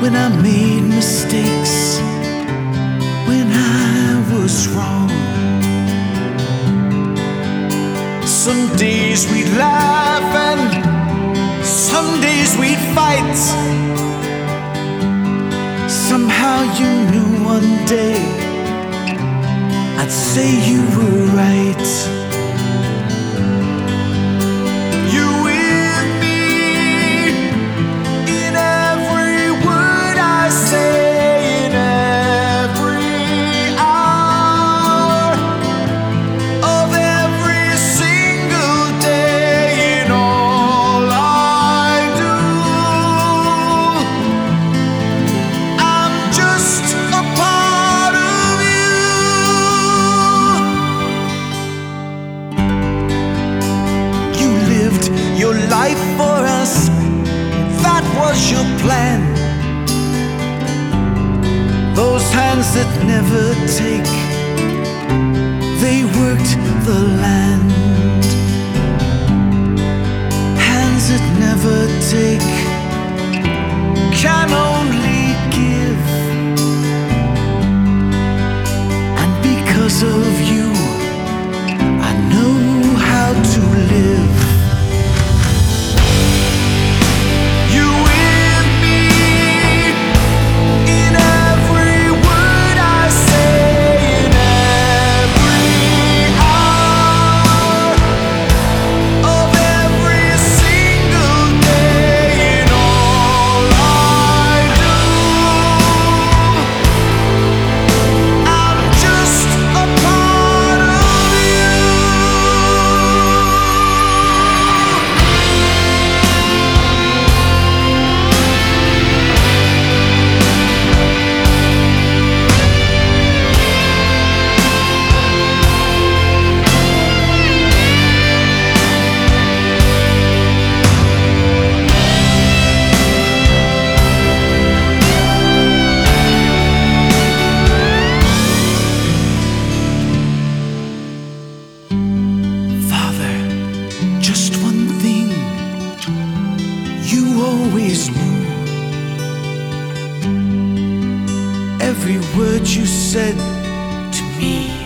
when I made mistakes, when I was wrong. Some days we'd laugh and some days we'd fight. Somehow you knew one day I'd say you were right. Your life for us, that was your plan. Those hands that never take, they worked the land. Hands that never take can only give. And because of you, I know how to live. Just one thing you always knew. Every word you said to me